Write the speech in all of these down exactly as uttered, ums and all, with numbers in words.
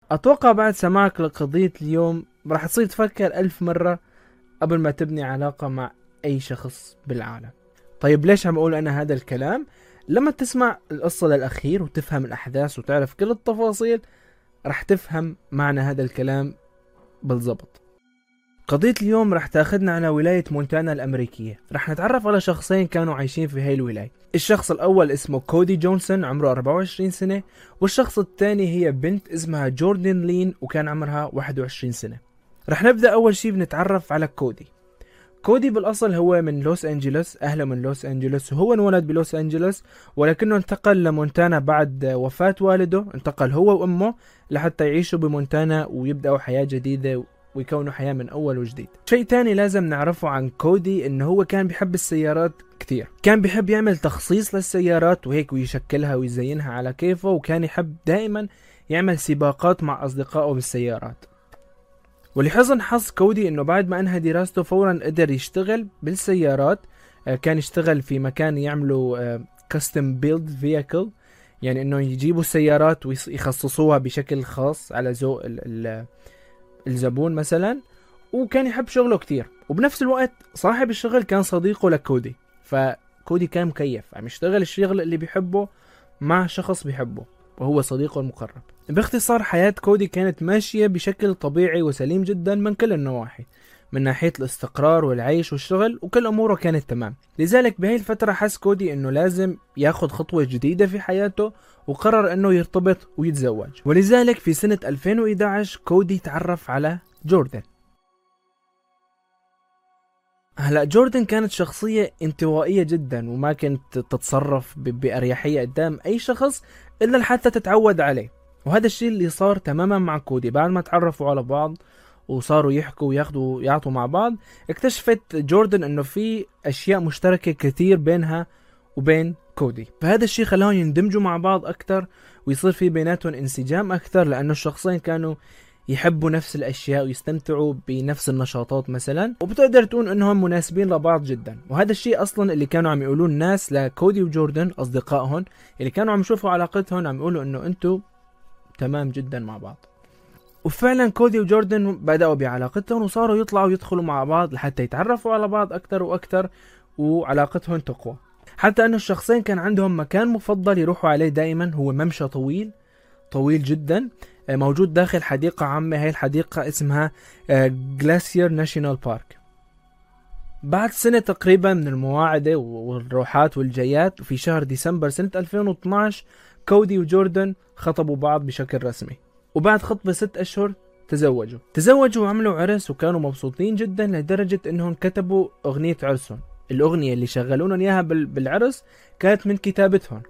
اتوقع بعد سماعك لقضية اليوم راح تصير تفكر الف مرة قبل ما تبني علاقة مع اي شخص بالعالم. طيب ليش عم اقول انا هذا الكلام؟ لما تسمع القصة للاخير وتفهم الاحداث وتعرف كل التفاصيل راح تفهم معنى هذا الكلام بالضبط. قضية اليوم رح تاخدنا على ولاية مونتانا الأمريكية. رح نتعرف على شخصين كانوا عايشين في هاي الولاية. الشخص الأول اسمه كودي جونسون عمره أربعة وعشرين سنة، والشخص الثاني هي بنت اسمها جوردن لين وكان عمرها واحد وعشرين سنة. رح نبدأ أول شي بنتعرف على كودي. كودي بالأصل هو من لوس أنجلوس، أهله من لوس أنجلوس، وهو انولد بلوس أنجلوس ولكنه انتقل لمونتانا بعد وفاة والده. انتقل هو وأمه لحتى يعيشوا بمونتانا ويبدأوا حياة جديدة ويكونوا حياة من أول وجديد. شيء تاني لازم نعرفه عن كودي إنه هو كان بيحب السيارات كتير، كان بيحب يعمل تخصيص للسيارات وهيك ويشكلها ويزينها على كيفه، وكان يحب دائما يعمل سباقات مع أصدقائه بالسيارات. ولحسن حظ كودي إنه بعد ما أنهى دراسته فورا قدر يشتغل بالسيارات. كان يشتغل في مكان يعملوا custom build vehicle، يعني إنه يجيبوا السيارات ويخصصوها بشكل خاص على ذوق ال الزبون مثلا، وكان يحب شغله كتير. وبنفس الوقت صاحب الشغل كان صديقه لكودي، فكودي كان مكيف عم يشتغل الشغل اللي بيحبه مع شخص بيحبه وهو صديقه المقرب. باختصار حياة كودي كانت ماشية بشكل طبيعي وسليم جدا من كل النواحي، من ناحية الاستقرار والعيش والشغل، وكل أموره كانت تمام. لذلك بهي الفترة حس كودي إنه لازم ياخد خطوة جديدة في حياته، وقرر إنه يرتبط ويتزوج. ولذلك في سنة ألفين وإحدى عشر كودي تعرف على جوردن. هلا جوردن كانت شخصية انطوائية جدا وما كانت تتصرف بأريحية قدام أي شخص إلا لحتى تتعود عليه، وهذا الشيء اللي صار تماما مع كودي. بعد ما تعرفوا على بعض وصاروا يحكوا وياخدوا يعطوا مع بعض، اكتشفت جوردن انه في اشياء مشتركة كثير بينها وبين كودي، فهذا الشيء خلاهم يندمجوا مع بعض اكثر ويصير في بيناتهم انسجام اكثر، لانه الشخصين كانوا يحبوا نفس الاشياء ويستمتعوا بنفس النشاطات مثلا، وبتقدر تقول انهم مناسبين لبعض جدا. وهذا الشيء اصلا اللي كانوا عم يقولوه الناس لكودي وجوردن اصدقائهم اللي كانوا عم يشوفوا علاقتهم، عم يقولوا انه انتوا تمام جدا مع بعض. وفعلا كودي وجوردن بدأوا بعلاقتهم وصاروا يطلعوا يدخلوا مع بعض لحتى يتعرفوا على بعض أكتر وأكتر وعلاقتهم تقوى. حتى أن الشخصين كان عندهم مكان مفضل يروحوا عليه دائما، هو ممشى طويل طويل جدا موجود داخل حديقة عامة. هاي الحديقة اسمها جلاسير ناشيونال بارك. بعد سنة تقريبا من المواعدة والروحات والجيات، في شهر ديسمبر سنة ألفين واثناشر كودي وجوردن خطبوا بعض بشكل رسمي، وبعد خطبة ست أشهر تزوجوا تزوجوا وعملوا عرس، وكانوا مبسوطين جدا لدرجة انهم كتبوا اغنية عرسهم. الاغنية اللي شغلونا اياها بالعرس كانت من كتابتهم.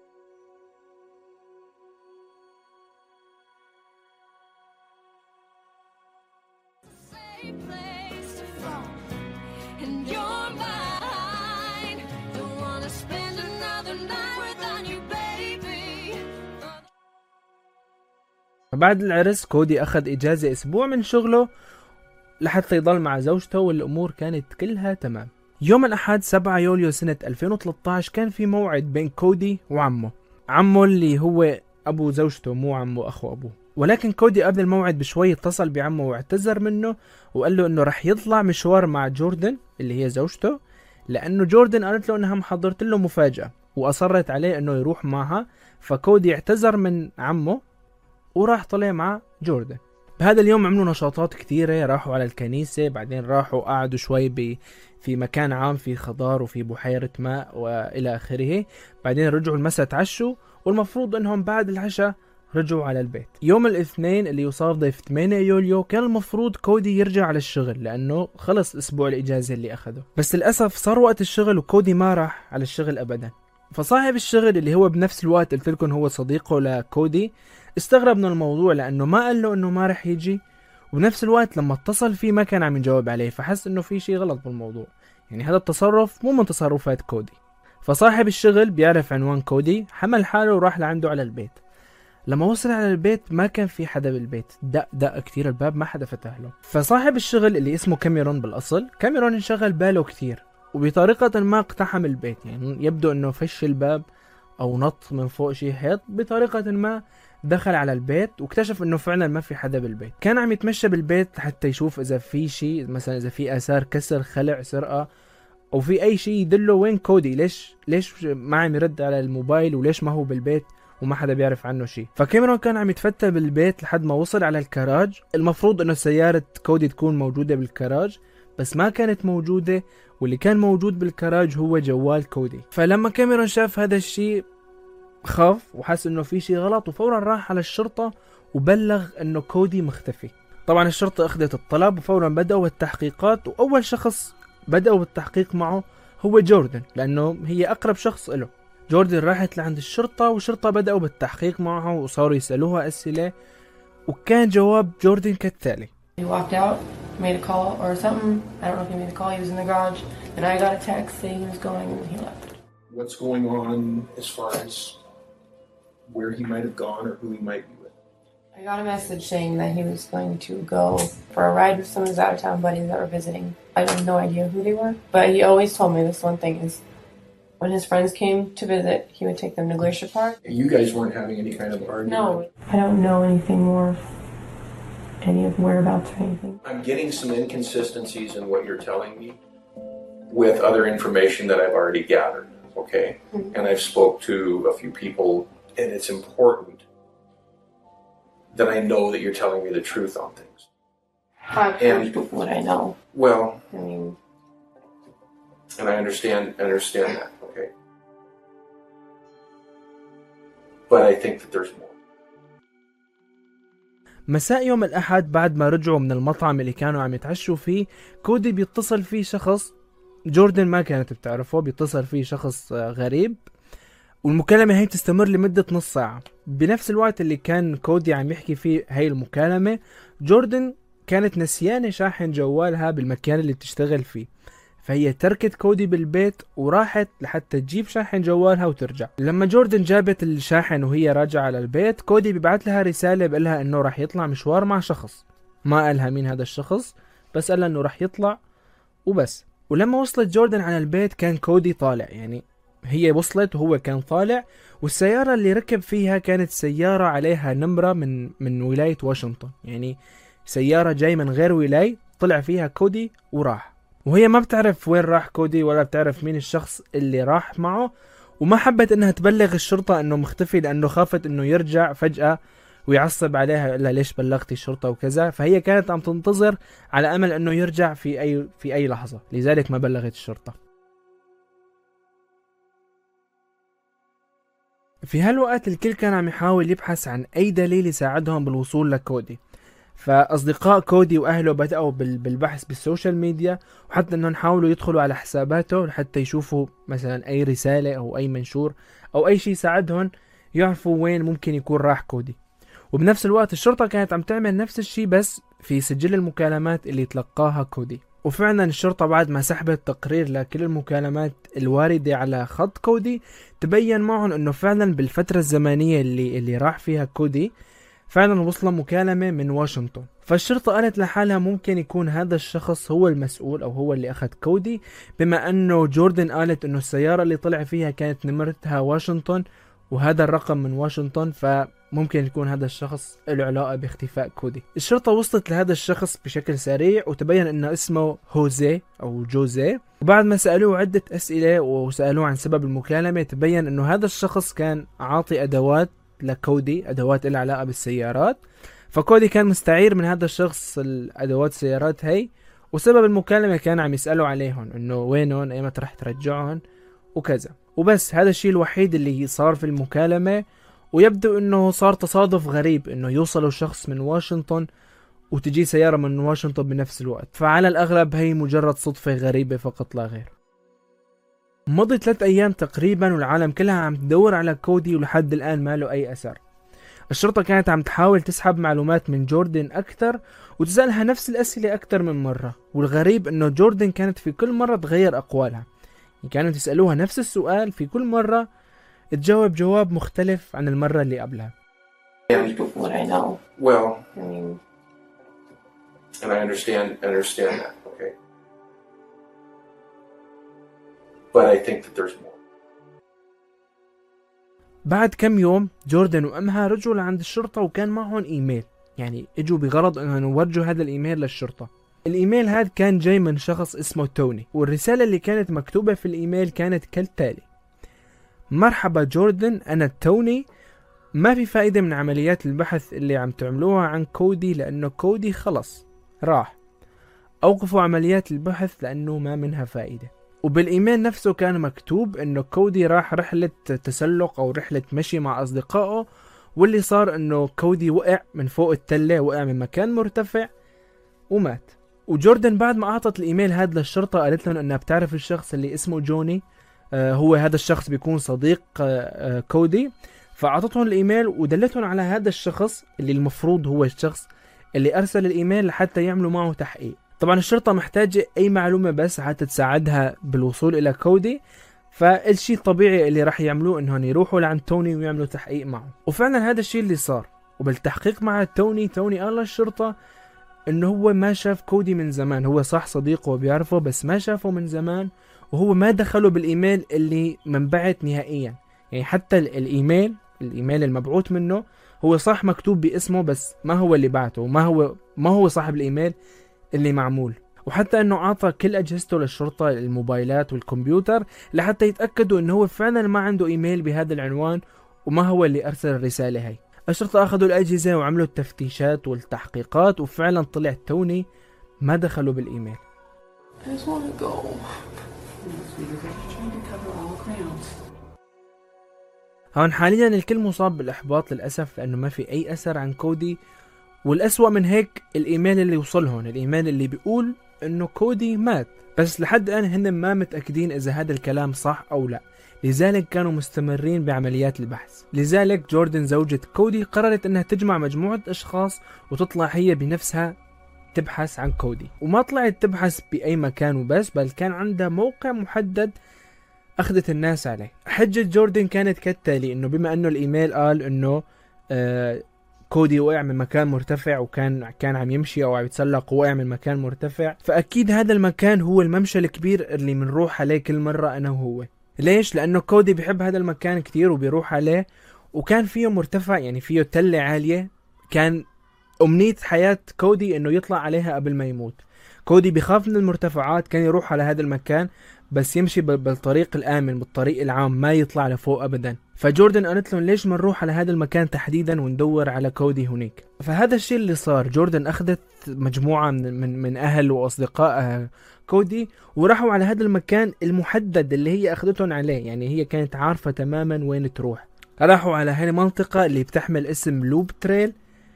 بعد العرس كودي أخذ إجازة أسبوع من شغله لحتى يضل مع زوجته، والأمور كانت كلها تمام. يوم الأحد سبعة يوليو سنة ألفين وثلاثة عشر كان في موعد بين كودي وعمه عمه اللي هو أبو زوجته، مو عمه أخو أبوه. ولكن كودي قبل الموعد بشوي اتصل بعمه واعتذر منه وقال له إنه رح يطلع مشوار مع جوردن اللي هي زوجته، لأنه جوردن قالت له إنها محضرت له مفاجأة وأصرت عليه إنه يروح معها. فكودي اعتذر من عمه وراح طلع مع جوردن. بهذا اليوم عملوا نشاطات كثيرة، راحوا على الكنيسة، بعدين راحوا قعدوا شوي ب في مكان عام في خضار وفي بحيرة ماء وإلى آخره. بعدين رجعوا المساء تعشوا، والمفروض إنهم بعد العشاء رجعوا على البيت. يوم الاثنين اللي يصادف ثمانية يوليو كان المفروض كودي يرجع على الشغل لأنه خلص أسبوع الإجازة اللي أخده، بس للأسف صار وقت الشغل وكودي ما راح على الشغل أبدا. فصاحب الشغل اللي هو بنفس الوقت قلت لكم هو صديقه لكودي استغرب من الموضوع لأنه ما قال له إنه ما رح يجي، وبنفس الوقت لما اتصل فيه ما كان عم يجاوب عليه، فحس إنه في شيء غلط بالموضوع، يعني هذا التصرف مو من تصرفات كودي. فصاحب الشغل بيعرف عنوان كودي، حمل حاله وراح لعنده على البيت. لما وصل على البيت ما كان في حدا بالبيت، دق دق كتير الباب ما حدا فتح له. فصاحب الشغل اللي اسمه كاميرون بالأصل، كاميرون انشغل باله كتير وبطريقة ما اقتحم البيت، يعني يبدو إنه فش الباب أو نط من فوق شيء حيط بطريقة ما دخل على البيت واكتشف انه فعلا ما في حدا بالبيت. كان عم يتمشى بالبيت حتى يشوف اذا في شيء، مثلا اذا في اثار كسر، خلع، سرقة، او في اي شيء يدله وين كودي، ليش ليش ما عم يرد على الموبايل، وليش ما هو بالبيت وما حدا بيعرف عنه شيء. فكاميرون كان عم يتفتى بالبيت لحد ما وصل على الكراج. المفروض انه سيارة كودي تكون موجودة بالكراج، بس ما كانت موجودة، واللي كان موجود بالكراج هو جوال كودي. فلما كاميرون شاف هذا الشيء خاف وحس انه في شيء غلط، وفورا راح على الشرطة وبلغ انه كودي مختفي. طبعا الشرطة اخذت الطلب وفورا بدأوا التحقيقات، واول شخص بدأوا بالتحقيق معه هو جوردن، لانه هي اقرب شخص له. جوردن راحت لعند الشرطة، والشرطة بدأوا بالتحقيق معه وصاروا يسألوها اسئلة، وكان جواب جوردن كالتالي: He walked out, made a call or something. I don't know if he made a call. He was in the garage. Then I got a text saying he was going, and he left. What's going on as far as where he might have gone or who he might be with? I got a message saying that he was going to go for a ride with some of his out-of-town buddies that were visiting. I have no idea who they were, but he always told me this one thing is when his friends came to visit, he would take them to Glacier Park. You guys weren't having any kind of argument? No, I don't know anything more, any of whereabouts or anything. I'm getting some inconsistencies in what you're telling me with other information that I've already gathered, okay? Mm-hmm. And I've spoke to a few people, and it's important that I know that you're telling me the truth on things. I've told you what I know. Well, I mean, and I understand, understand that, okay? But I think that there's more. مساء يوم الأحد بعد ما رجعوا من المطعم اللي كانوا عم يتعشوا فيه، كودي بيتصل فيه شخص جوردن ما كانت بتعرفه، بيتصل فيه شخص غريب، والمكالمة هي تستمر لمدة نص ساعة. بنفس الوقت اللي كان كودي عم يحكي فيه هاي المكالمة، جوردن كانت نسيانة شاحن جوالها بالمكان اللي بتشتغل فيه، فهي تركت كودي بالبيت وراحت لحتى تجيب شاحن جوالها وترجع. لما جوردن جابت الشاحن وهي راجعة على البيت، كودي بيبعت لها رسالة بقلها انه راح يطلع مشوار مع شخص، ما قالها مين هذا الشخص، بس قالها انه راح يطلع وبس. ولما وصلت جوردن على البيت كان كودي طالع، يعني هي وصلت وهو كان طالع، والسيارة اللي ركب فيها كانت سيارة عليها نمرة من من ولاية واشنطن، يعني سيارة جاي من غير ولاية، طلع فيها كودي وراح. وهي ما بتعرف وين راح كودي ولا بتعرف مين الشخص اللي راح معه، وما حبت انها تبلغ الشرطة انه مختفي، لانه خافت انه يرجع فجأة ويعصب عليها، لا ليش بلغتي الشرطة وكذا. فهي كانت عم تنتظر على امل انه يرجع في اي في اي لحظة، لذلك ما بلغت الشرطة. في هالوقت الكل كان عم يحاول يبحث عن اي دليل يساعدهم بالوصول لكودي. فاصدقاء كودي واهله بدأوا بالبحث بالسوشيال ميديا، وحتى انهم حاولوا يدخلوا على حساباته لحتى يشوفوا مثلا اي رسالة او اي منشور او اي شيء يساعدهم يعرفوا وين ممكن يكون راح كودي. وبنفس الوقت الشرطة كانت عم تعمل نفس الشيء بس في سجل المكالمات اللي تلقاها كودي. وفعلا الشرطة بعد ما سحبت تقرير لكل المكالمات الواردة على خط كودي، تبين معهم انه فعلا بالفترة الزمنية اللي اللي راح فيها كودي فعلا وصل مكالمة من واشنطن. فالشرطة قالت لحالها ممكن يكون هذا الشخص هو المسؤول او هو اللي اخذ كودي، بما انه جوردن قالت انه السيارة اللي طلع فيها كانت نمرتها واشنطن وهذا الرقم من واشنطن، فممكن يكون هذا الشخص له علاقة باختفاء كودي. الشرطة وصلت لهذا الشخص بشكل سريع، وتبين انه اسمه هوزي او جوزي. وبعد ما سألوه عدة اسئلة وسألوه عن سبب المكالمة، تبين انه هذا الشخص كان عاطي ادوات لكودي، ادوات لها علاقة بالسيارات، فكودي كان مستعير من هذا الشخص الادوات السيارات هي، وسبب المكالمة كان عم يسألوا عليهم انه وينهم، ايمتى رح ترجعهم وكذا. وبس هذا الشيء الوحيد اللي صار في المكالمة. ويبدو انه صار تصادف غريب انه يوصلوا شخص من واشنطن وتجي سيارة من واشنطن بنفس الوقت، فعلى الاغلب هي مجرد صدفة غريبة فقط لا غير. مضي ثلاث ايام تقريبا والعالم كلها عم تدور على كودي، ولحد الان ما له اي اثر. الشرطة كانت عم تحاول تسحب معلومات من جوردن اكثر وتسألها نفس الاسئلة اكثر من مرة، والغريب انه جوردن كانت في كل مرة تغير اقوالها، كانوا تسألوها نفس السؤال في كل مرة تجاوب جواب مختلف عن المرة اللي قبلها. What I know. Well, I mean, and I understand, understand that, okay? But I think that there's more. بعد كم يوم جوردن وأمها رجعوا لعند الشرطة وكان معهم إيميل، يعني اجوا بغرض انهم يورجوا هذا الإيميل للشرطة. الإيميل هذا كان جاي من شخص اسمه توني، والرسالة اللي كانت مكتوبة في الإيميل كانت كالتالي: مرحبا جوردن، أنا توني، ما في فائدة من عمليات البحث اللي عم تعملوها عن كودي لأنه كودي خلص راح، أوقفوا عمليات البحث لأنه ما منها فائدة. وبالإيميل نفسه كان مكتوب إنه كودي راح رحلة تسلق أو رحلة مشي مع أصدقائه، واللي صار إنه كودي وقع من فوق التلة، وقع من مكان مرتفع ومات. وجوردن بعد ما أعطت الإيميل هذا للشرطة قالت لهم إنها بتعرف الشخص اللي اسمه جوني، آه هو هذا الشخص بيكون صديق آه آه كودي، فأعطتهم الإيميل ودلتهم على هذا الشخص اللي المفروض هو الشخص اللي أرسل الإيميل لحتى يعملوا معه تحقيق. طبعا الشرطة محتاجة أي معلومة بس حتى تساعدها بالوصول إلى كودي، فالشيء الطبيعي اللي راح يعملوه إنهم يروحوا لعند توني ويعملوا تحقيق معه. وفعلا هذا الشيء اللي صار، وبالتحقيق مع توني توني قال للشرطة إنه هو ما شاف كودي من زمان، هو صح صديقه وبيعرفه بس ما شافه من زمان، وهو ما دخله بالإيميل اللي منبعث نهائيا. يعني حتى الإيميل الإيميل المبعوث منه هو صح مكتوب باسمه بس ما هو اللي بعته، وما هو ما هو صاحب الإيميل اللي معمول. وحتى انه اعطى كل اجهزته للشرطة، الموبايلات والكمبيوتر، لحتى يتأكدوا انه هو فعلا ما عنده ايميل بهذا العنوان وما هو اللي ارسل الرسالة هاي. الشرطة اخذوا الاجهزة وعملوا التفتيشات والتحقيقات، وفعلا طلع توني ما دخلوا بالايميل. هون حاليا الكل مصاب بالاحباط للاسف، لانه ما في اي اثر عن كودي. والأسوأ من هيك الإيميل اللي وصلهم، الإيميل اللي بيقول إنه كودي مات، بس لحد الآن هن ما متأكدين إذا هذا الكلام صح أو لا، لذلك كانوا مستمرين بعمليات البحث. لذلك جوردن زوجة كودي قررت إنها تجمع مجموعة أشخاص وتطلع هي بنفسها تبحث عن كودي. وما طلعت تبحث بأي مكان وبس، بل كان عندها موقع محدد أخذت الناس عليه. حجة جوردن كانت كالتالي: إنه بما إنه الإيميل قال إنه آه كودي وقع من مكان مرتفع وكان كان عم يمشي او عم يتسلق ووقع من مكان مرتفع، فاكيد هذا المكان هو الممشى الكبير اللي بنروح عليه كل مره انا وهو. ليش؟ لانه كودي بيحب هذا المكان كتير وبيروح عليه، وكان فيه مرتفع، يعني فيه تلة عالية، كان امنية حياة كودي انه يطلع عليها قبل ما يموت. كودي بيخاف من المرتفعات، كان يروح على هذا المكان بس يمشي بالطريق الآمن، بالطريق العام، ما يطلع لفوق أبدا. فجوردن قالت لهم ليش ما نروح على هذا المكان تحديدا وندور على كودي هناك. فهذا الشيء اللي صار. جوردن أخذت مجموعة من, من, من أهل وأصدقاء كودي وراحوا على هذا المكان المحدد اللي هي أخذتهم عليه، يعني هي كانت عارفة تماما وين تروح. راحوا على هذه المنطقة اللي بتحمل اسم لوب تريل،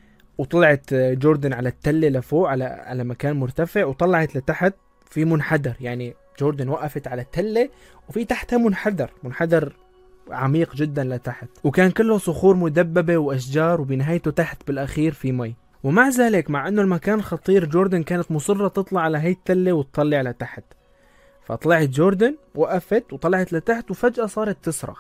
وطلعت جوردن على التلة لفوق على على مكان مرتفع، وطلعت لتحت في منحدر. يعني جوردن وقفت على التلة وفي تحتها منحدر منحدر عميق جدا لتحت، وكان كله صخور مدببة وأشجار، وبنهايته تحت بالأخير في مي. ومع ذلك مع أنه المكان خطير، جوردن كانت مصرة تطلع على هاي التلة وتطلع لتحت. فطلعت جوردن، وقفت وطلعت لتحت، وفجأة صارت تصرخ.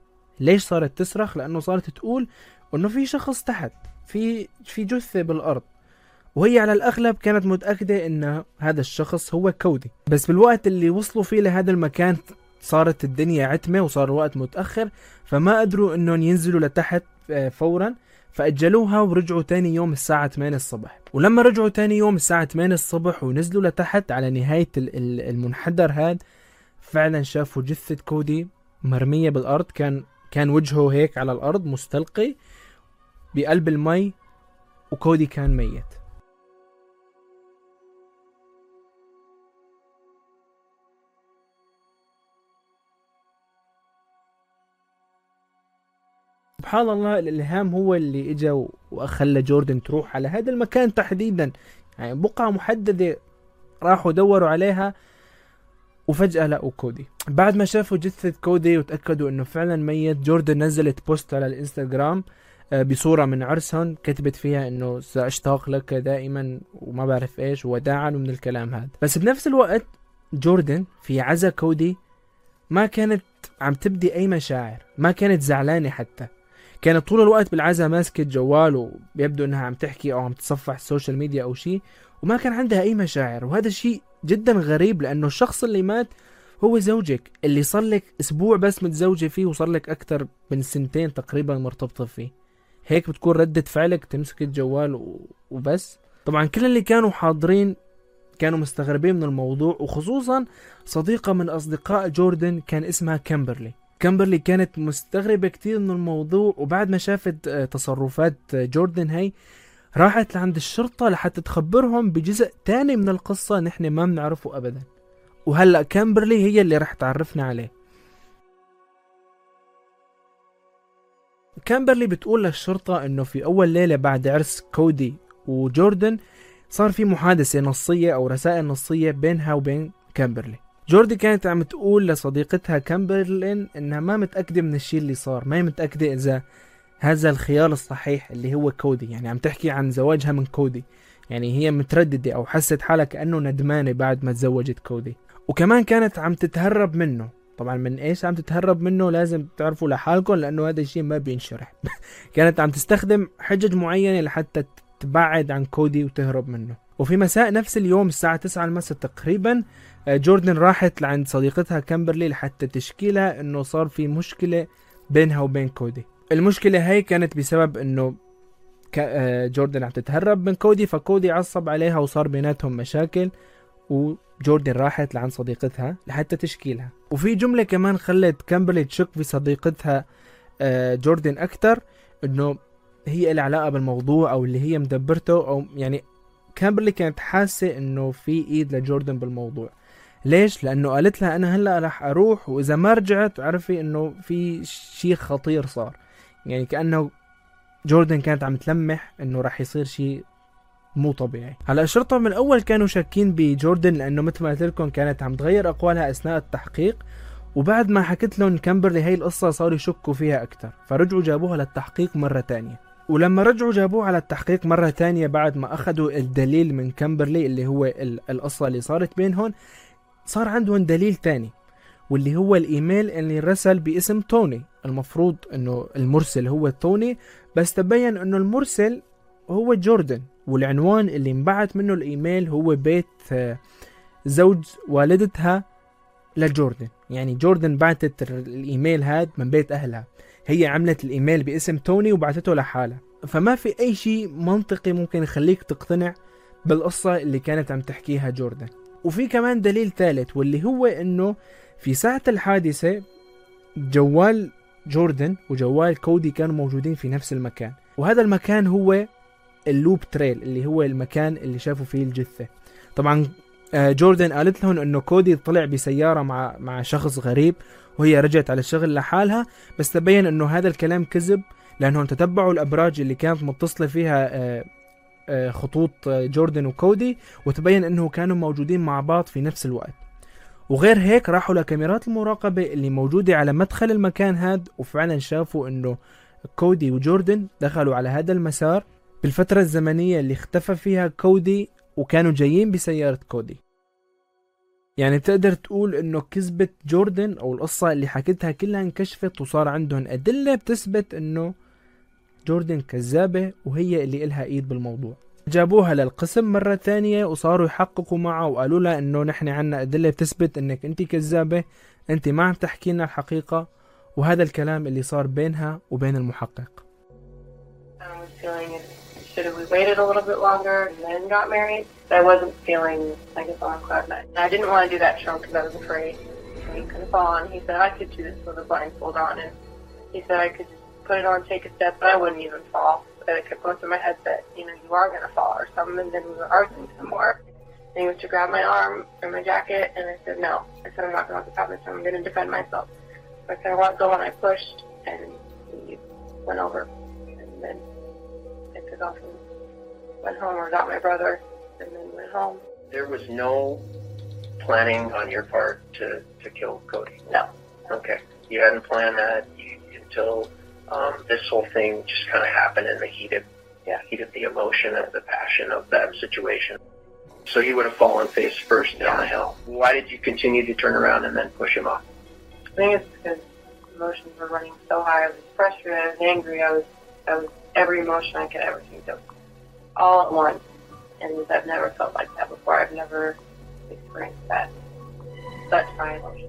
ليش صارت تصرخ؟ لأنه صارت تقول أنه في شخص تحت، في في جثة بالأرض، وهي على الأغلب كانت متأكدة أن هذا الشخص هو كودي. بس بالوقت اللي وصلوا فيه لهذا المكان صارت الدنيا عتمة وصار الوقت متأخر، فما قدروا أنهم ينزلوا لتحت فورا، فأجلوها ورجعوا تاني يوم الساعة ثمانية الصبح. ولما رجعوا تاني يوم الساعة ثمانية الصبح ونزلوا لتحت على نهاية المنحدر هاد، فعلا شافوا جثة كودي مرمية بالأرض. كان كان وجهه هيك على الأرض مستلقي بقلب المي، وكودي كان ميت. سبحان الله، الإلهام هو اللي إجا وخلى جوردن تروح على هذا المكان تحديدا، يعني بقعة محددة راحوا دوروا عليها، وفجأة لقوا كودي. بعد ما شافوا جثة كودي وتأكدوا إنه فعلا ميت، جوردن نزلت بوست على الإنستغرام بصورة من عرسهم، كتبت فيها إنه سأشتاق لك دائما وما بعرف إيش وداعا ومن الكلام هذا. بس بنفس الوقت جوردن في عزا كودي ما كانت عم تبدي أي مشاعر، ما كانت زعلانة حتى، كانت طول الوقت بالعزا ماسكة جوال وبيبدو انها عم تحكي او عم تتصفح السوشيال ميديا او شيء، وما كان عندها اي مشاعر. وهذا الشيء جدا غريب، لانه الشخص اللي مات هو زوجك اللي صار لك اسبوع بس متزوجة فيه وصار لك اكتر من سنتين تقريبا مرتبطة فيه، هيك بتكون ردة فعلك تمسك الجوال و... وبس؟ طبعا كل اللي كانوا حاضرين كانوا مستغربين من الموضوع، وخصوصا صديقة من اصدقاء جوردن كان اسمها كامبرلي. كامبرلي كانت مستغربة كتير من الموضوع، وبعد ما شافت تصرفات جوردن هاي راحت لعند الشرطة لحتى تخبرهم بجزء تاني من القصة نحن ما بنعرفه ابدا، وهلأ كامبرلي هي اللي راح تعرفنا عليه. كامبرلي بتقول للشرطة انه في اول ليلة بعد عرس كودي وجوردن صار في محادثة نصية او رسائل نصية بينها وبين كامبرلي. جوردي كانت عم تقول لصديقتها كامبرلين انها ما متأكدة من الشيء اللي صار، ما هي متأكدة اذا هذا الخيار الصحيح اللي هو كودي، يعني عم تحكي عن زواجها من كودي، يعني هي مترددة او حست حالها كأنه ندمانة بعد ما تزوجت كودي. وكمان كانت عم تتهرب منه. طبعا من ايش عم تتهرب منه لازم تعرفوا لحالكم، لانه هذا الشيء ما بينشرح. كانت عم تستخدم حجج معينة لحتى تبعد عن كودي وتهرب منه. وفي مساء نفس اليوم الساعة تسعة المساء تقريبا جوردن راحت لعند صديقتها كامبرلي لحتى تشكي لها انه صار في مشكلة بينها وبين كودي. المشكلة هاي كانت بسبب انه جوردن عم تتهرب من كودي، فكودي عصب عليها وصار بيناتهم مشاكل، وجوردن راحت لعند صديقتها لحتى تشكي لها. وفي جملة كمان خلت كامبرلي تشك في صديقتها جوردن اكتر، انه هي لها علاقة بالموضوع او اللي هي مدبرته، او يعني كامبرلي كانت حاسة انه في ايد لجوردن بالموضوع. ليش؟ لانه قالت لها انا هلا راح اروح، واذا ما رجعت عرفي انه في شيء خطير صار، يعني كأنه جوردن كانت عم تلمح انه راح يصير شيء مو طبيعي. هلا الشرطة من الاول كانوا شاكين بجوردن، لانه مثل ما قلت لكم كانت عم تغير اقوالها اثناء التحقيق، وبعد ما حكت لهم كامبرلي هاي القصة صاروا يشكوا فيها اكثر، فرجعوا جابوها للتحقيق مرة تانية. ولما رجعوا جابوها على التحقيق مرة تانية بعد ما اخذوا الدليل من كامبرلي اللي هو القصة اللي صارت بينهم، صار عندهم دليل تاني، واللي هو الايميل اللي رسل باسم توني. المفروض انه المرسل هو توني، بس تبين انه المرسل هو جوردن، والعنوان اللي انبعت منه الايميل هو بيت زوج والدتها لجوردن. يعني جوردن بعتت الايميل هاد من بيت اهلها، هي عملت الايميل باسم توني وبعتته لحالها. فما في اي شيء منطقي ممكن يخليك تقتنع بالقصة اللي كانت عم تحكيها جوردن. وفي كمان دليل ثالث، واللي هو انه في ساعة الحادثة جوال جوردن وجوال كودي كانوا موجودين في نفس المكان، وهذا المكان هو اللوب تريل اللي هو المكان اللي شافوا فيه الجثة. طبعا جوردن قالت لهم انه كودي طلع بسيارة مع مع شخص غريب وهي رجعت على الشغل لحالها، بس تبين انه هذا الكلام كذب، لانهم تتبعوا الابراج اللي كانت متصلة فيها خطوط جوردن وكودي، وتبين انه كانوا موجودين مع بعض في نفس الوقت. وغير هيك راحوا لكاميرات المراقبة اللي موجودة على مدخل المكان هاد، وفعلا شافوا انه كودي وجوردن دخلوا على هذا المسار بالفترة الزمنية اللي اختفى فيها كودي، وكانوا جايين بسيارة كودي. يعني بتقدر تقول انه كذبة جوردن او القصة اللي حكيتها كلها انكشفت، وصار عندهم ادلة بتثبت انه جوردن كذابة وهي اللي إلها ايد بالموضوع. جابوها للقسم مرة ثانية وصاروا يحققوا معه، وقالوا لها انه نحن عنا ادلة بتثبت انك انت كذابة، انت ما عم تحكي لنا الحقيقة. وهذا الكلام اللي صار بينها وبين المحقق. Should have we waited a little bit longer and then got married? I wasn't feeling like it's on cloud nine. I didn't want to do that show because I was afraid he could fall on. He said I could do this with a blindfold on, and he said I could just put it on, take a step, but I wouldn't even fall. But I kept going through my head that, you know, you are going to fall or something, and then we were arguing some more. And he went to grab my arm or my jacket, and I said no. I said I'm not going to stop this. I'm going to defend myself. So I said I want to go, and I pushed, and he went over, and then I took off and went home or got my brother and then went home. There was no planning on your part to, to kill Cody? No. Okay. You hadn't planned that you, until um, this whole thing just kind of happened in the heat of, yeah, heat of the emotion and the passion of that situation. So he would have fallen face first down the hill. Why did you continue to turn around and then push him off? I think it's because emotions were running so high. I was frustrated, I was angry, I was, I was every emotion I could ever think of, all at once. And I've never felt like that before. I've never experienced that. So that time.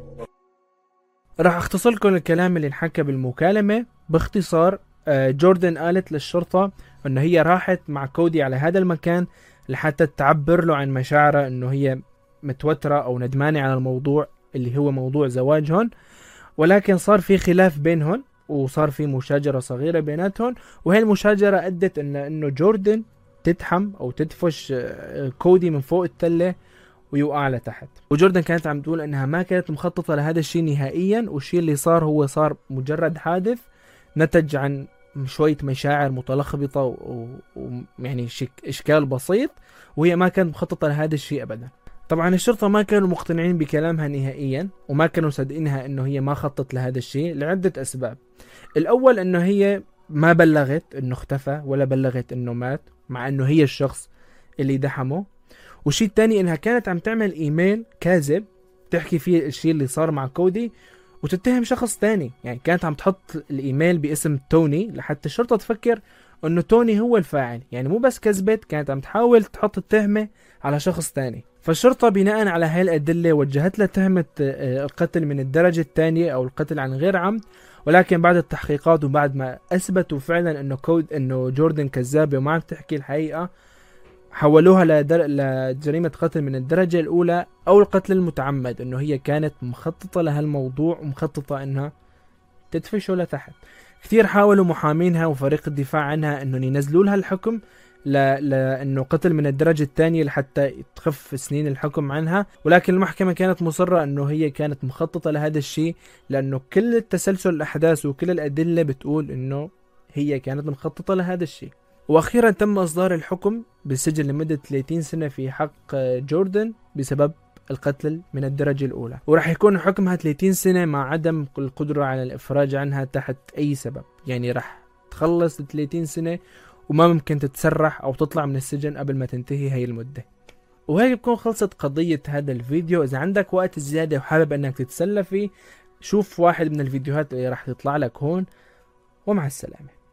راح اختصر لكم الكلام اللي انحكى بالمكالمة باختصار. جوردن قالت للشرطة انه هي راحت مع كودي على هذا المكان لحتى تعبر له عن مشاعره انه هي متوترة او ندمانة على الموضوع اللي هو موضوع زواجهم، ولكن صار في خلاف بينهم وصار في مشاجرة صغيرة بيناتهم، وهي المشاجرة ادت ان انه جوردن تتحم او تدفش كودي من فوق التلة ويوقع لتحت. وجوردن كانت عم تقول انها ما كانت مخططة لهذا الشيء نهائيا، والشيء اللي صار هو صار مجرد حادث نتج عن شوية مشاعر متلخبطة ويعني شك... اشكال بسيط، وهي ما كانت مخططة لهذا الشيء ابدا. طبعا الشرطة ما كانوا مقتنعين بكلامها نهائيا، وما كانوا صدقينها انه هي ما خطط لهذا الشيء لعدة اسباب. الاول انه هي ما بلغت انه اختفى ولا بلغت انه مات، مع انه هي الشخص اللي دحمه. والشيء الثاني انها كانت عم تعمل ايميل كاذب تحكي فيه الشيء اللي صار مع كودي وتتهم شخص ثاني، يعني كانت عم تحط الايميل باسم توني لحتى الشرطة تفكر انه توني هو الفاعل، يعني مو بس كذبت، كانت عم تحاول تحط التهمة على شخص ثاني. فالشرطة بناء على هاي الأدلة وجهت لها تهمة القتل من الدرجة الثانية أو القتل عن غير عمد، ولكن بعد التحقيقات وبعد ما أثبتوا فعلا إنه كود إنه جوردن كذابة وما عم تحكي الحقيقة، حولوها لدر... لجريمة قتل من الدرجة الأولى أو القتل المتعمد، إنه هي كانت مخططة لهالموضوع ومخططة إنها تدفشه لتحت. كثير حاولوا محامينها وفريق الدفاع عنها إنه ينزلوا لها الحكم ل... لأنه قتل من الدرجة الثانية لحتى تخف سنين الحكم عنها، ولكن المحكمة كانت مصرة أنه هي كانت مخططة لهذا الشيء، لأنه كل التسلسل الأحداث وكل الأدلة بتقول أنه هي كانت مخططة لهذا الشيء. وأخيرا تم إصدار الحكم بالسجن لمدة ثلاثين سنة في حق جوردن بسبب القتل من الدرجة الأولى، وراح يكون حكمها ثلاثين سنة مع عدم القدرة على الإفراج عنها تحت أي سبب، يعني راح تخلص ثلاثين سنة وما ممكن تتسرح او تطلع من السجن قبل ما تنتهي هاي المدة. وهيك بكون خلصت قضية هذا الفيديو. اذا عندك وقت زيادة وحابب انك تتسلى فيه، شوف واحد من الفيديوهات اللي راح تطلع لك هون، ومع السلامة.